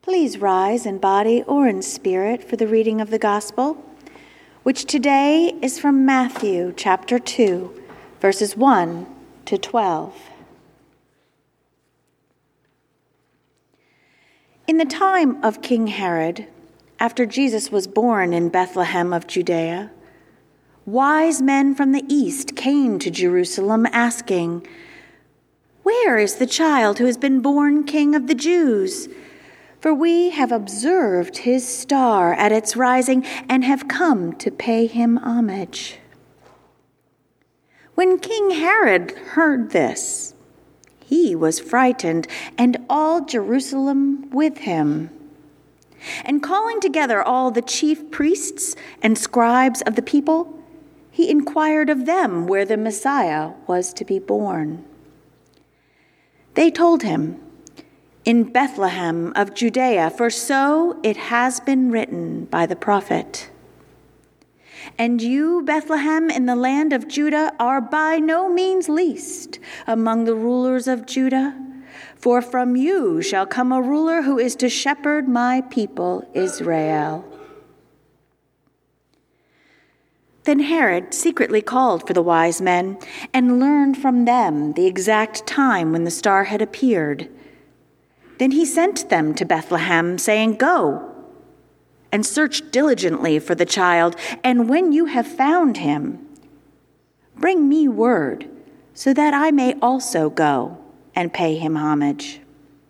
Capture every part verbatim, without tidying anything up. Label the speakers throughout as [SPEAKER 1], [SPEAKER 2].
[SPEAKER 1] Please rise in body or in spirit for the reading of the Gospel, which today is from Matthew chapter two, verses one to twelve. In the time of King Herod, after Jesus was born in Bethlehem of Judea, wise men from the east came to Jerusalem asking, "Where is the child who has been born King of the Jews? For we have observed his star at its rising and have come to pay him homage." When King Herod heard this, he was frightened, and all Jerusalem with him. And calling together all the chief priests and scribes of the people, he inquired of them where the Messiah was to be born. They told him, "In Bethlehem of Judea, for so it has been written by the prophet. And you, Bethlehem, in the land of Judah, are by no means least among the rulers of Judah, for from you shall come a ruler who is to shepherd my people Israel." Then Herod secretly called for the wise men and learned from them the exact time when the star had appeared. Then he sent them to Bethlehem, saying, "Go and search diligently for the child, and when you have found him, bring me word, so that I may also go and pay him homage."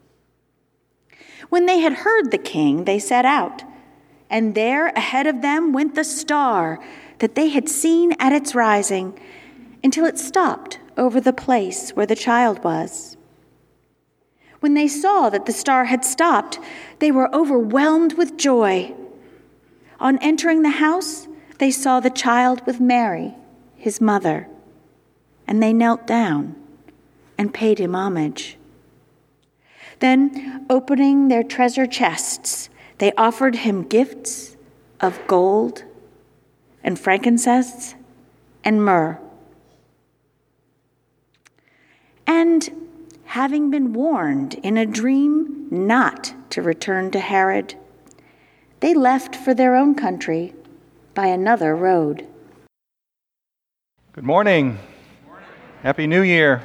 [SPEAKER 1] When they had heard the king, they set out, and there ahead of them went the star that they had seen at its rising, until it stopped over the place where the child was. When they saw that the star had stopped, they were overwhelmed with joy. On entering the house, they saw the child with Mary, his mother, and they knelt down and paid him homage. Then, opening their treasure chests, they offered him gifts of gold and frankincense and myrrh. And having been warned in a dream not to return to Herod, they left for their own country by another road.
[SPEAKER 2] Good morning. Good morning. Happy New Year.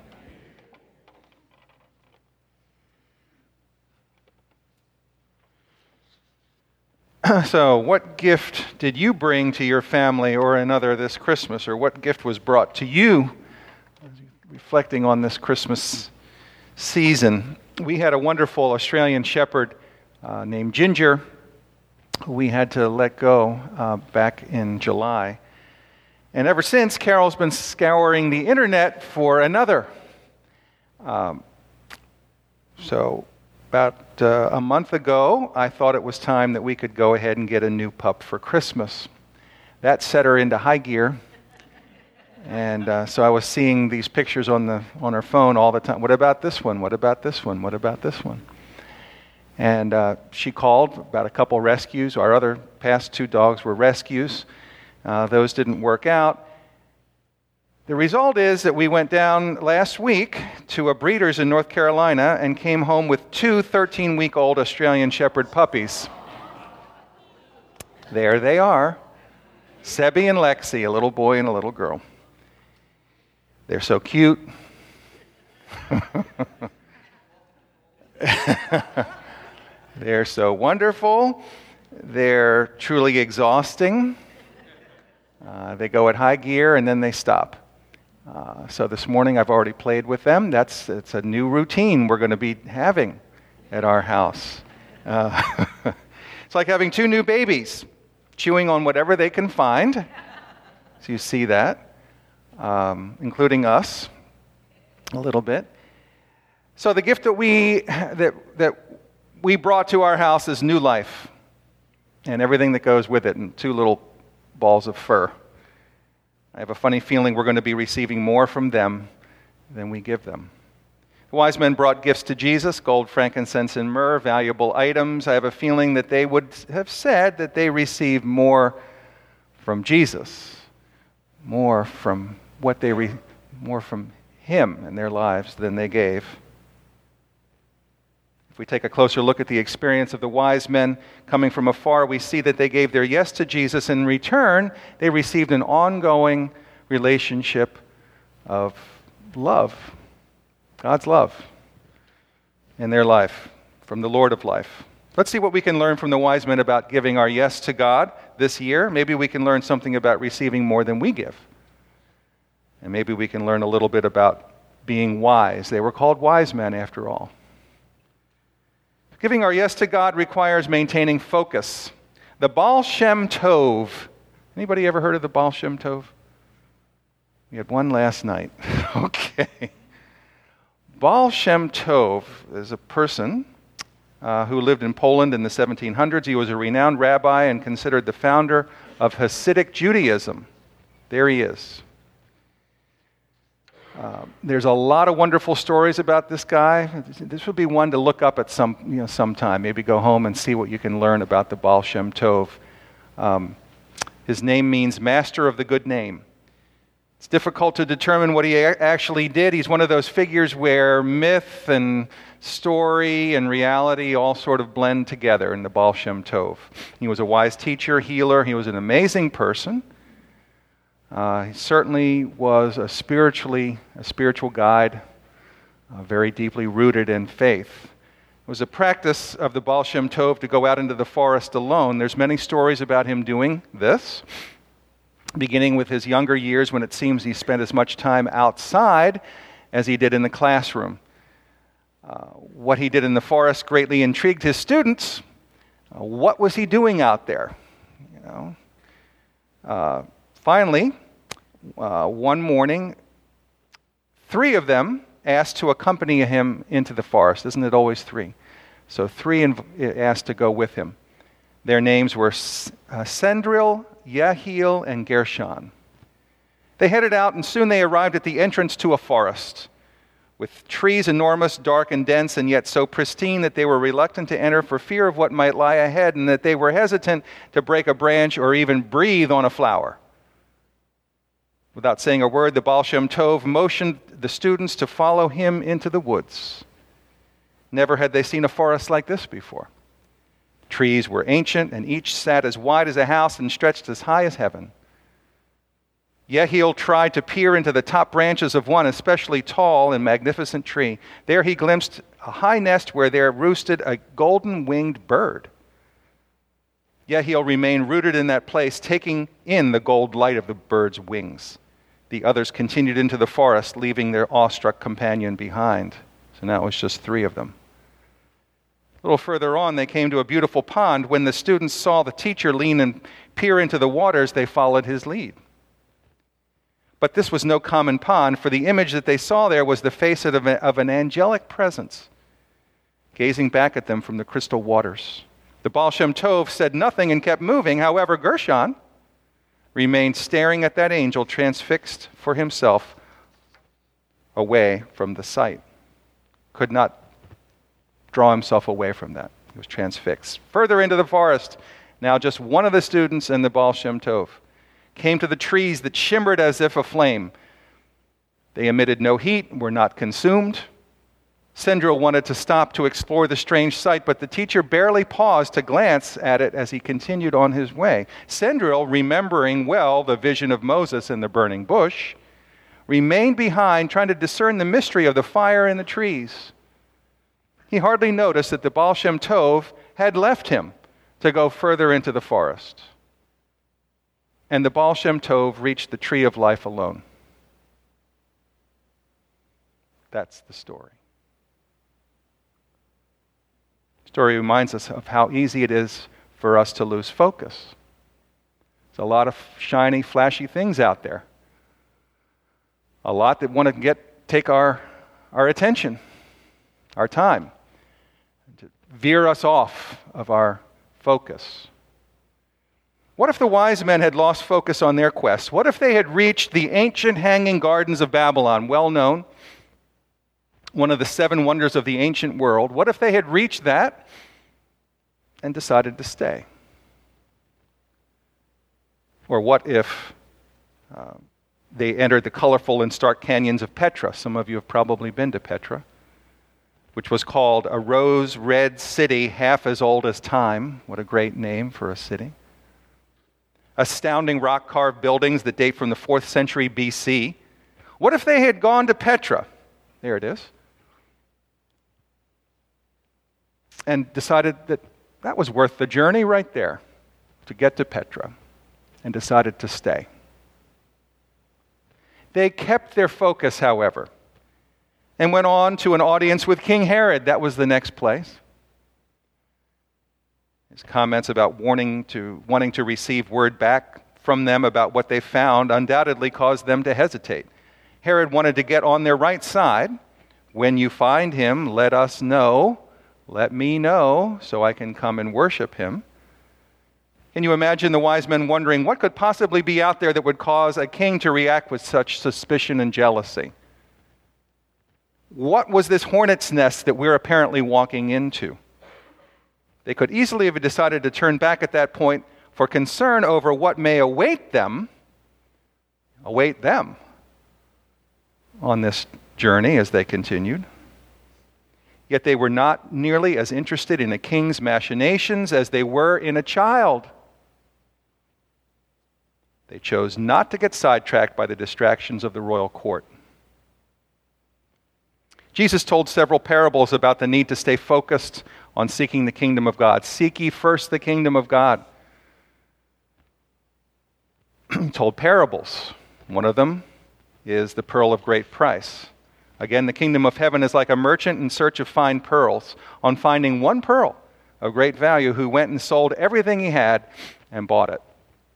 [SPEAKER 2] So, what gift did you bring to your family or another this Christmas, or what gift was brought to you? Reflecting on this Christmas season, we had a wonderful Australian shepherd uh, named Ginger, who we had to let go uh, back in July. And ever since, Carol's been scouring the internet for another. Um, so about uh, a month ago, I thought it was time that we could go ahead and get a new pup for Christmas. That set her into high gear. And uh, so I was seeing these pictures on the on her phone all the time. What about this one? What about this one? What about this one? And uh, she called about a couple rescues. Our other past two dogs were rescues. Uh, those didn't work out. The result is that we went down last week to a breeder's in North Carolina and came home with two thirteen-week-old Australian Shepherd puppies. There they are. Sebi and Lexi, a little boy and a little girl. They're so cute. They're so wonderful. They're truly exhausting. Uh, they go at high gear and then they stop. Uh, so this morning I've already played with them. That's it's a new routine we're going to be having at our house. Uh, it's like having two new babies, chewing on whatever they can find. So you see that. Um, including us, a little bit. So the gift that we that that we brought to our house is new life, and everything that goes with it, and two little balls of fur. I have a funny feeling we're going to be receiving more from them than we give them. The wise men brought gifts to Jesus: gold, frankincense, and myrrh, valuable items. I have a feeling that they would have said that they received more from Jesus, more from what they re- more from Him in their lives than they gave. If we take a closer look at the experience of the wise men coming from afar, we see that they gave their yes to Jesus. In return, they received an ongoing relationship of love, God's love in their life, from the Lord of life. Let's see what we can learn from the wise men about giving our yes to God this year. Maybe we can learn something about receiving more than we give. And maybe we can learn a little bit about being wise. They were called wise men after all. Giving our yes to God requires maintaining focus. The Baal Shem Tov. Anybody ever heard of the Baal Shem Tov? We had one last night. Okay. Baal Shem Tov is a person uh, who lived in Poland in the seventeen hundreds. He was a renowned rabbi and considered the founder of Hasidic Judaism. There he is. Uh, there's a lot of wonderful stories about this guy. This would be one to look up at some, you know, sometime. Maybe go home and see what you can learn about the Baal Shem Tov. Um, his name means master of the good name. It's difficult to determine what he a- actually did. He's one of those figures where myth and story and reality all sort of blend together in the Baal Shem Tov. He was a wise teacher, healer. He was an amazing person. Uh, he certainly was a spiritually, a spiritual guide, uh, very deeply rooted in faith. It was a practice of the Baal Shem Tov to go out into the forest alone. There's many stories about him doing this, beginning with his younger years when it seems he spent as much time outside as he did in the classroom. Uh, what he did in the forest greatly intrigued his students. Uh, what was he doing out there? You know. Uh, Finally, uh, one morning, three of them asked to accompany him into the forest. Isn't it always three? So three inv- asked to go with him. Their names were S- uh, Sendril, Yehiel, and Gershon. They headed out, and soon they arrived at the entrance to a forest, with trees enormous, dark, and dense, and yet so pristine that they were reluctant to enter for fear of what might lie ahead, and that they were hesitant to break a branch or even breathe on a flower. Without saying a word, the Baal Shem Tov motioned the students to follow him into the woods. Never had they seen a forest like this before. Trees were ancient, and each sat as wide as a house and stretched as high as heaven. Yehiel tried to peer into the top branches of one especially tall and magnificent tree. There he glimpsed a high nest where there roosted a golden-winged bird. Yehiel remained rooted in that place, taking in the gold light of the bird's wings. The others continued into the forest, leaving their awestruck companion behind. So now it was just three of them. A little further on, they came to a beautiful pond. When the students saw the teacher lean and peer into the waters, they followed his lead. But this was no common pond, for the image that they saw there was the face of, a, of an angelic presence, gazing back at them from the crystal waters. The Baal Shem Tov said nothing and kept moving. However, Gershon remained staring at that angel, transfixed for himself away from the sight. Could not draw himself away from that. He was transfixed. Further into the forest, now just one of the students and the Baal Shem Tov came to the trees that shimmered as if aflame. They emitted no heat, were not consumed. Sendril wanted to stop to explore the strange sight, but the teacher barely paused to glance at it as he continued on his way. Sendril, remembering well the vision of Moses in the burning bush, remained behind, trying to discern the mystery of the fire in the trees. He hardly noticed that the Baal Shem Tov had left him to go further into the forest. And the Baal Shem Tov reached the tree of life alone. That's the story. Story reminds us of how easy it is for us to lose focus. There's a lot of shiny, flashy things out there. A lot that want to get take our, our attention, our time, to veer us off of our focus. What if the wise men had lost focus on their quest? What if they had reached the ancient hanging gardens of Babylon, well known, one of the seven wonders of the ancient world? What if they had reached that and decided to stay? Or what if uh, they entered the colorful and stark canyons of Petra? Some of you have probably been to Petra, which was called a rose red city, half as old as time. What a great name for a city. Astounding rock-carved buildings that date from the fourth century B C. What if they had gone to Petra? There it is. And decided that that was worth the journey right there to get to Petra, and decided to stay. They kept their focus, however, and went on to an audience with King Herod. That was the next place. His comments about wanting to, wanting to receive word back from them about what they found undoubtedly caused them to hesitate. Herod wanted to get on their right side. When you find him, let us know. Let me know so I can come and worship him. Can you imagine the wise men wondering what could possibly be out there that would cause a king to react with such suspicion and jealousy? What was this hornet's nest that we're apparently walking into? They could easily have decided to turn back at that point for concern over what may await them, await them on this journey as they continued. Yet they were not nearly as interested in a king's machinations as they were in a child. They chose not to get sidetracked by the distractions of the royal court. Jesus told several parables about the need to stay focused on seeking the kingdom of God. Seek ye first the kingdom of God. He told parables. One of them is the pearl of great price. Again, the kingdom of heaven is like a merchant in search of fine pearls. On finding one pearl of great value, who went and sold everything he had and bought it.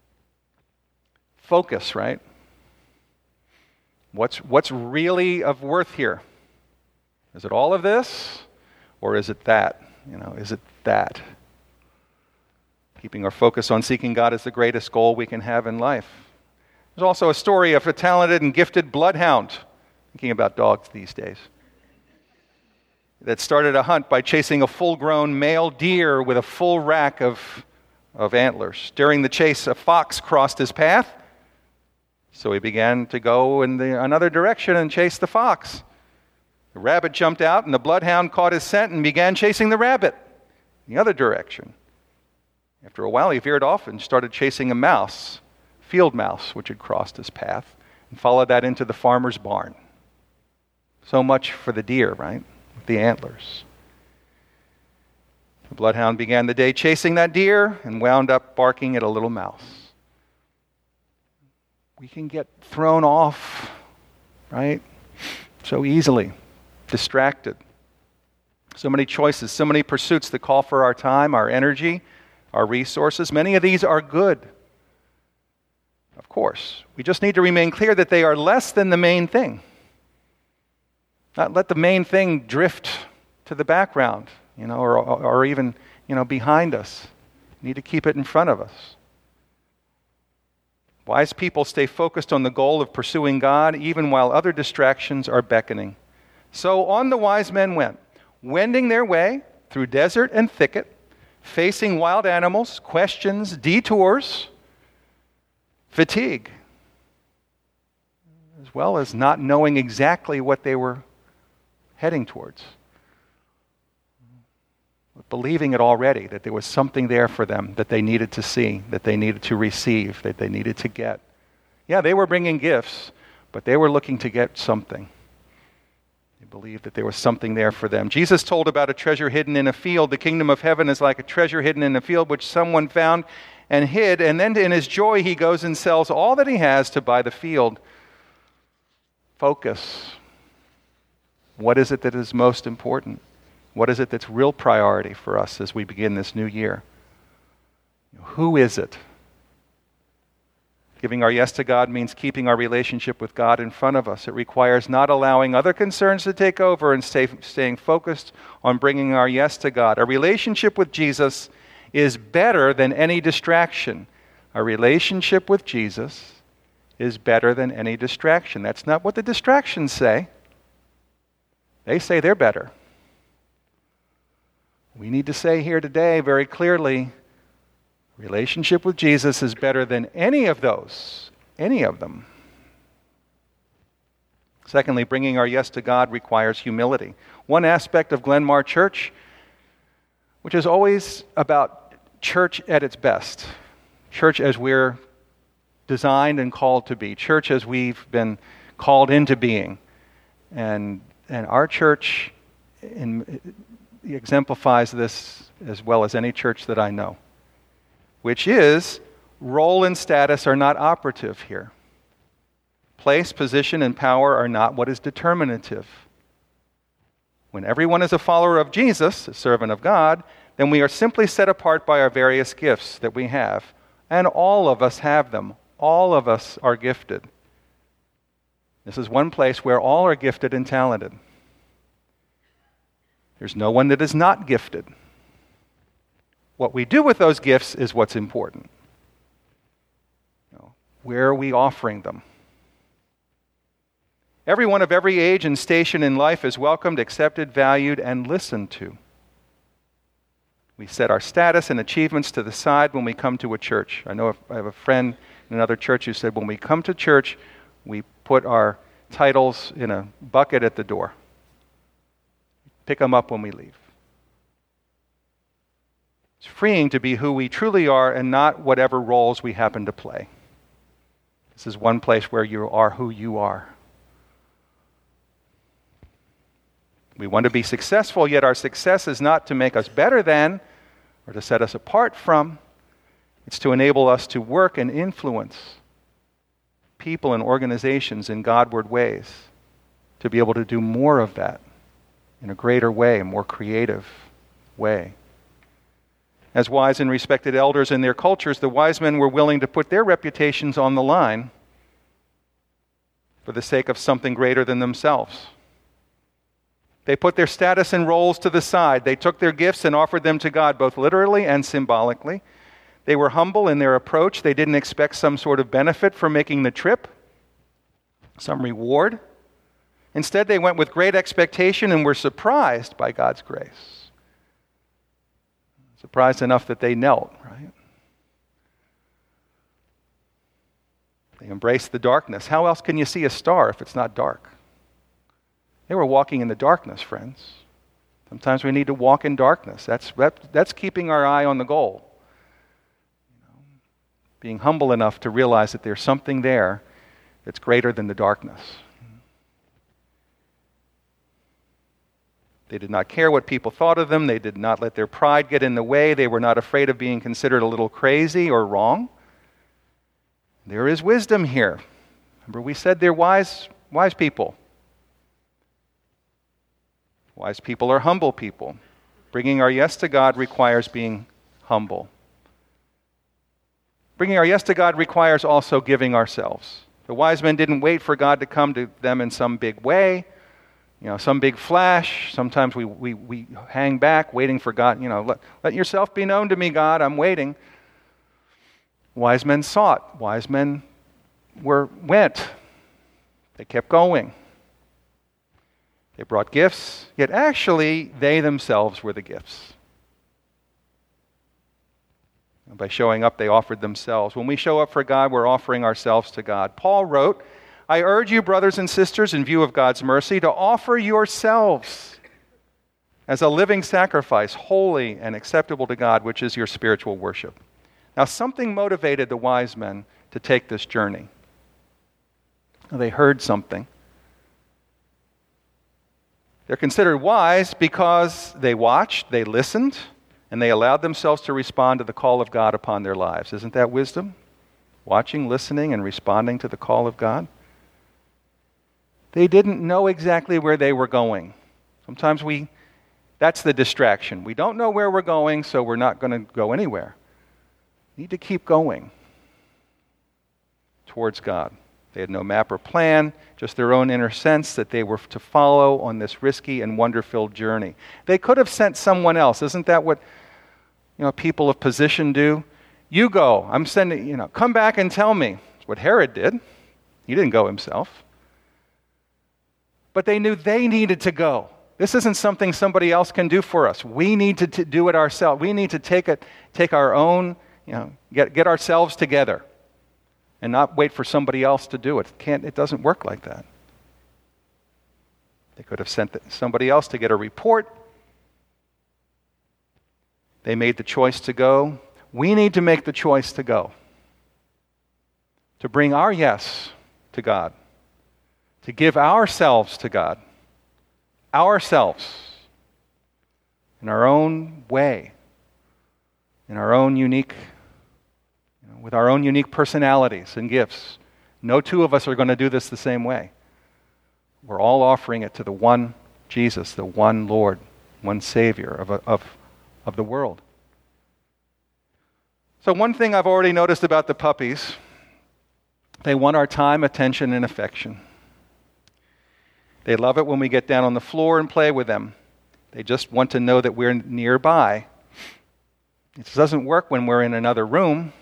[SPEAKER 2] Focus, right? What's, what's really of worth here? Is it all of this? Or is it that? You know, is it that? Keeping our focus on seeking God is the greatest goal we can have in life. There's also a story of a talented and gifted bloodhound, thinking about dogs these days, that started a hunt by chasing a full-grown male deer with a full rack of, of antlers. During the chase, a fox crossed his path, so he began to go in the, another direction and chase the fox. The rabbit jumped out, and the bloodhound caught his scent and began chasing the rabbit in the other direction. After a while, he veered off and started chasing a mouse, field mouse, which had crossed his path, and followed that into the farmer's barn. So much for the deer, right? With the antlers. The bloodhound began the day chasing that deer and wound up barking at a little mouse. We can get thrown off, right? So easily. Distracted. So many choices, so many pursuits that call for our time, our energy, our resources. Many of these are good. Of course. We just need to remain clear that they are less than the main thing. Not let the main thing drift to the background, you know, or, or even, you know, behind us. We need to keep it in front of us. Wise people stay focused on the goal of pursuing God even while other distractions are beckoning. So on the wise men went, wending their way through desert and thicket, facing wild animals, questions, detours, fatigue, as well as not knowing exactly what they were heading towards. But believing it already, that there was something there for them that they needed to see, that they needed to receive, that they needed to get. Yeah, they were bringing gifts, but they were looking to get something. They believed that there was something there for them. Jesus told about a treasure hidden in a field. The kingdom of heaven is like a treasure hidden in a field which someone found and hid, and then in his joy he goes and sells all that he has to buy the field. Focus. What is it that is most important? What is it that's real priority for us as we begin this new year? Who is it? Giving our yes to God means keeping our relationship with God in front of us. It requires not allowing other concerns to take over and stay, staying focused on bringing our yes to God. A relationship with Jesus is better than any distraction. A relationship with Jesus is better than any distraction. That's not what the distractions say. They say they're better. We need to say here today very clearly, relationship with Jesus is better than any of those, any of them. Secondly, bringing our yes to God requires humility. One aspect of Glenmar Church, which is always about church at its best, church as we're designed and called to be, church as we've been called into being. And and our church in, exemplifies this as well as any church that I know, which is role and status are not operative here. Place, position, and power are not what is determinative. When everyone is a follower of Jesus, a servant of God, then we are simply set apart by our various gifts that we have. And all of us have them. All of us are gifted. This is one place where all are gifted and talented. There's no one that is not gifted. What we do with those gifts is what's important. You know, where are we offering them? Everyone of every age and station in life is welcomed, accepted, valued, and listened to. We set our status and achievements to the side when we come to a church. I know if I have a friend in another church who said, when we come to church, we put our titles in a bucket at the door. Pick them up when we leave. It's freeing to be who we truly are and not whatever roles we happen to play. This is one place where you are who you are. We want to be successful, yet our success is not to make us better than or to set us apart from. It's to enable us to work and influence people and organizations in Godward ways, to be able to do more of that in a greater way, a more creative way. As wise and respected elders in their cultures, the wise men were willing to put their reputations on the line for the sake of something greater than themselves. They put their status and roles to the side. They took their gifts and offered them to God, both literally and symbolically. They were humble in their approach. They didn't expect some sort of benefit for making the trip, some reward. Instead, they went with great expectation and were surprised by God's grace. Surprised enough that they knelt, right? They embraced the darkness. How else can you see a star if it's not dark? They were walking in the darkness, friends. Sometimes we need to walk in darkness. That's, that, that's keeping our eye on the goal. You know, being humble enough to realize that there's something there that's greater than the darkness. They did not care what people thought of them. They did not let their pride get in the way. They were not afraid of being considered a little crazy or wrong. There is wisdom here. Remember, we said they're wise, wise people. Wise people are humble people. Bringing our yes to God requires being humble. Bringing our yes to God requires also giving ourselves. The wise men didn't wait for God to come to them in some big way, you know, some big flash. Sometimes we, we, we hang back waiting for God, you know, let, let yourself be known to me, God, I'm waiting. Wise men sought. Wise men were went. They kept going. They brought gifts, yet actually they themselves were the gifts. And by showing up, they offered themselves. When we show up for God, we're offering ourselves to God. Paul wrote, I urge you, brothers and sisters, in view of God's mercy, to offer yourselves as a living sacrifice, holy and acceptable to God, which is your spiritual worship. Now, something motivated the wise men to take this journey. They heard something. They're considered wise because they watched, they listened, and they allowed themselves to respond to the call of God upon their lives. Isn't that wisdom? Watching, listening, and responding to the call of God. They didn't know exactly where they were going. Sometimes we, that's the distraction. We don't know where we're going, so we're not going to go anywhere. We need to keep going towards God. They had no map or plan, just their own inner sense that they were to follow on this risky and wonder-filled journey. They could have sent someone else. Isn't that what, you know, people of position do? You go. I'm sending, you know, come back and tell me. That's what Herod did. He didn't go himself. But they knew they needed to go. This isn't something somebody else can do for us. We need to, to do it ourselves. We need to take it, take our own, you know, get get ourselves together. And not wait for somebody else to do it. It can't, it doesn't work like that. They could have sent somebody else to get a report. They made the choice to go. We need to make the choice to go. To bring our yes to God. To give ourselves to God. Ourselves. In our own way. In our own unique, you know, with our own unique personalities and gifts. No two of us are going to do this the same way. We're all offering it to the one Jesus, the one Lord, one Savior of, of, of the world. So one thing I've already noticed about the puppies, they want our time, attention, and affection. They love it when we get down on the floor and play with them. They just want to know that we're nearby. It doesn't work when we're in another room.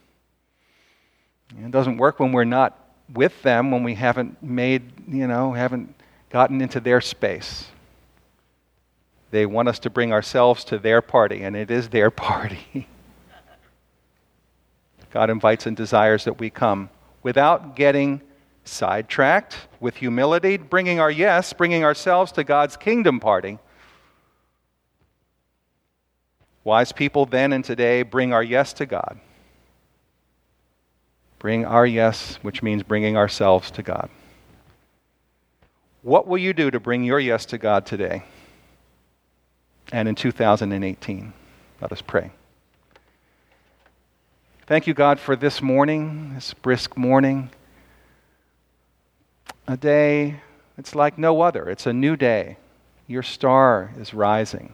[SPEAKER 2] It doesn't work when we're not with them, when we haven't made, you know, haven't gotten into their space. They want us to bring ourselves to their party, and it is their party. God invites and desires that we come without getting sidetracked, with humility, bringing our yes, bringing ourselves to God's kingdom party. Wise people then and today bring our yes to God. Bring our yes, which means bringing ourselves to God. What will you do to bring your yes to God today and in two thousand eighteen? Let us pray. Thank you, God, for this morning, this brisk morning. A day, it's like no other. It's a new day. Your star is rising.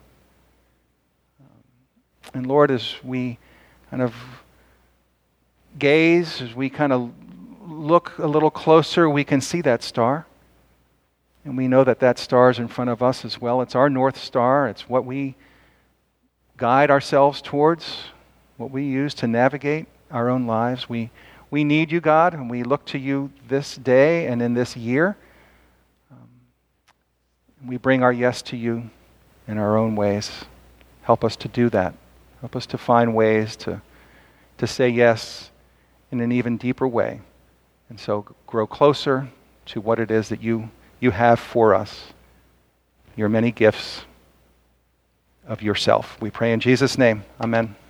[SPEAKER 2] And Lord, as we kind of gaze, as we kind of look a little closer, we can see that star. And we know that that star is in front of us as well. It's our North Star. It's what we guide ourselves towards, what we use to navigate our own lives. We we need you, God, and we look to you this day and in this year. Um, we bring our yes to you in our own ways. Help us to do that. Help us to find ways to, to say yes in an even deeper way. And so grow closer to what it is that you, you have for us, your many gifts of yourself. We pray in Jesus' name. Amen.